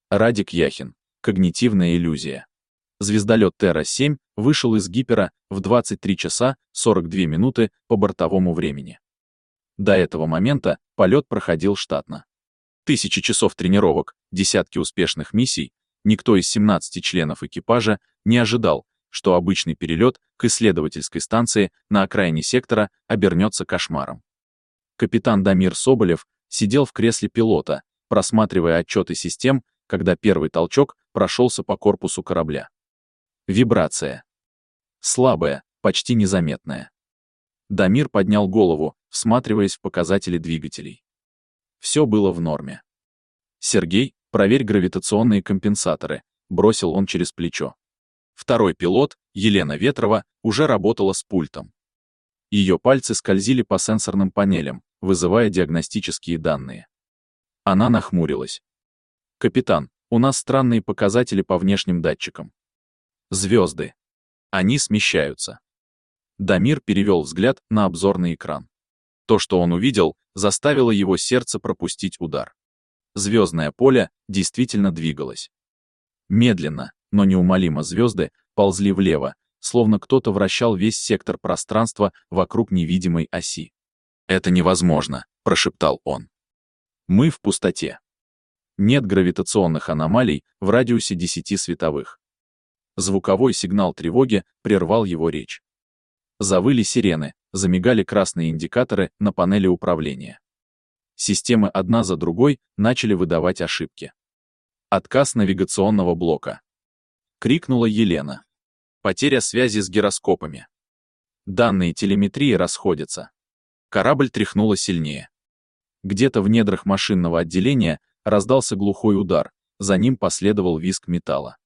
Радик Яхин. Когнитивная иллюзия. Звездолет Терра-7 вышел из Гипера в 23 часа 42 минуты по бортовому времени. До этого момента полет проходил штатно. Тысячи часов тренировок, десятки успешных миссий, никто из 17 членов экипажа не ожидал, что обычный перелет к исследовательской станции на окраине сектора обернется кошмаром. Капитан Дамир Соболев сидел в кресле пилота, просматривая отчеты систем, когда первый толчок прошелся по корпусу корабля. Вибрация. Слабая, почти незаметная. Дамир поднял голову, всматриваясь в показатели двигателей. Все было в норме. «Сергей, проверь гравитационные компенсаторы», — бросил он через плечо. Второй пилот, Елена Ветрова, уже работала с пультом. Ее пальцы скользили по сенсорным панелям, вызывая диагностические данные. Она нахмурилась. «Капитан, у нас странные показатели по внешним датчикам. Звезды. Они смещаются». Дамир перевел взгляд на обзорный экран. То, что он увидел, заставило его сердце пропустить удар. Звездное поле действительно двигалось. Медленно, но неумолимо звезды ползли влево, словно кто-то вращал весь сектор пространства вокруг невидимой оси. «Это невозможно», — прошептал он. «Мы в пустоте. Нет гравитационных аномалий в радиусе 10 световых». Звуковой сигнал тревоги прервал его речь. Завыли сирены, замигали красные индикаторы на панели управления. Системы одна за другой начали выдавать ошибки. «Отказ навигационного блока», — крикнула Елена. «Потеря связи с гироскопами. Данные телеметрии расходятся». Корабль тряхнуло сильнее. Где-то в недрах машинного отделения раздался глухой удар, за ним последовал визг металла.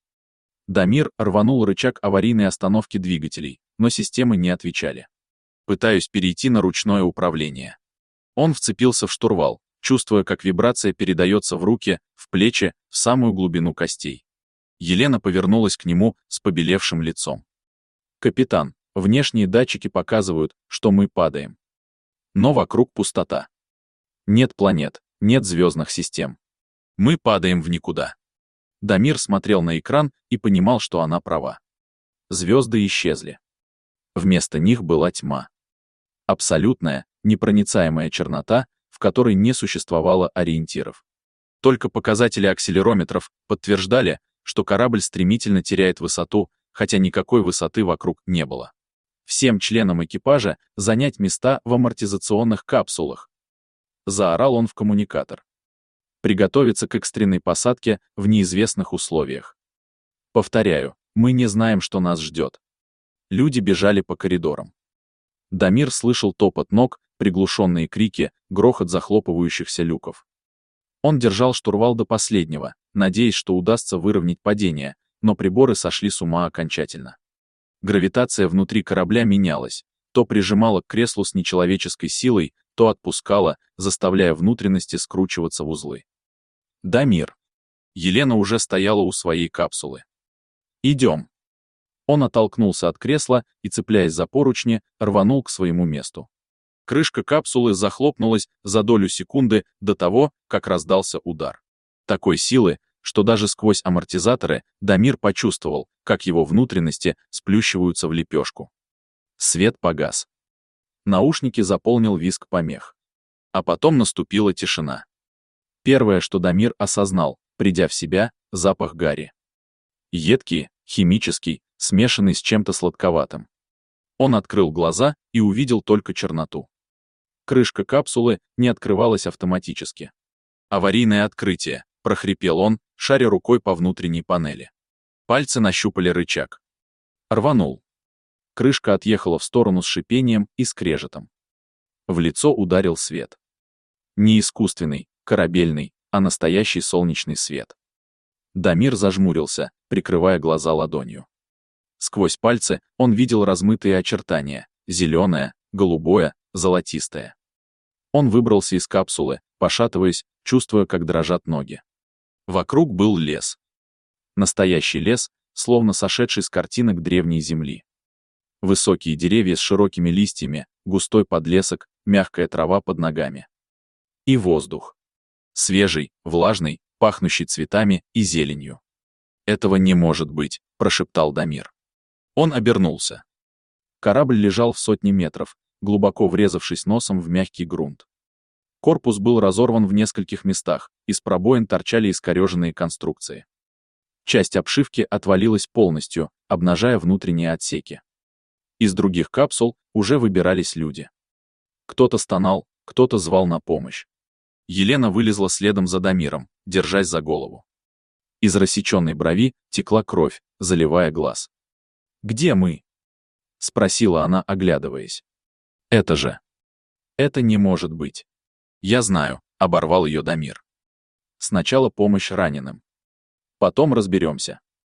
Дамир рванул рычаг аварийной остановки двигателей, но системы не отвечали. «Пытаюсь перейти на ручное управление». Он вцепился в штурвал, чувствуя, как вибрация передается в руки, в плечи, в самую глубину костей. Елена повернулась к нему с побелевшим лицом. «Капитан, внешние датчики показывают, что мы падаем. Но вокруг пустота. Нет планет, нет звездных систем. Мы падаем в никуда». Дамир смотрел на экран и понимал, что она права. Звезды исчезли. Вместо них была тьма. Абсолютная, непроницаемая чернота, в которой не существовало ориентиров. Только показатели акселерометров подтверждали, что корабль стремительно теряет высоту, хотя никакой высоты вокруг не было. Всем членам экипажа занять места в амортизационных капсулах. Заорал он в коммуникатор. Приготовиться к экстренной посадке в неизвестных условиях. Повторяю, мы не знаем, что нас ждет. Люди бежали по коридорам. Дамир слышал топот ног, приглушенные крики, грохот захлопывающихся люков. Он держал штурвал до последнего, надеясь, что удастся выровнять падение, но приборы сошли с ума окончательно. Гравитация внутри корабля менялась, то прижимала к креслу с нечеловеческой силой, то отпускала, заставляя внутренности скручиваться в узлы. «Дамир». Елена уже стояла у своей капсулы. «Идем». Он оттолкнулся от кресла и, цепляясь за поручни, рванул к своему месту. Крышка капсулы захлопнулась за долю секунды до того, как раздался удар. Такой силы, что даже сквозь амортизаторы Дамир почувствовал, как его внутренности сплющиваются в лепешку. Свет погас. Наушники заполнил визг помех. А потом наступила тишина. Первое, что Дамир осознал, придя в себя, запах гари. Едкий, химический, смешанный с чем-то сладковатым. Он открыл глаза и увидел только черноту. Крышка капсулы не открывалась автоматически. «Аварийное открытие», — прохрипел он, шаря рукой по внутренней панели. Пальцы нащупали рычаг. Рванул. Крышка отъехала в сторону с шипением и скрежетом. В лицо ударил свет. Не искусственный, корабельный, а настоящий солнечный свет. Дамир зажмурился, прикрывая глаза ладонью. Сквозь пальцы он видел размытые очертания, зеленое, голубое, золотистое. Он выбрался из капсулы, пошатываясь, чувствуя, как дрожат ноги. Вокруг был лес. Настоящий лес, словно сошедший с картинок древней земли. Высокие деревья с широкими листьями, густой подлесок, мягкая трава под ногами. И воздух. Свежий, влажный, пахнущий цветами и зеленью. «Этого не может быть», — прошептал Дамир. Он обернулся. Корабль лежал в сотне метров, глубоко врезавшись носом в мягкий грунт. Корпус был разорван в нескольких местах, из пробоин торчали искореженные конструкции. Часть обшивки отвалилась полностью, обнажая внутренние отсеки. Из других капсул уже выбирались люди. Кто-то стонал, кто-то звал на помощь. Елена вылезла следом за Дамиром, держась за голову. Из рассеченной брови текла кровь, заливая глаз. «Где мы?» — спросила она, оглядываясь. «Это же... Это не может быть». «Я знаю», — оборвал ее Дамир. «Сначала помощь раненым. Потом разберемся».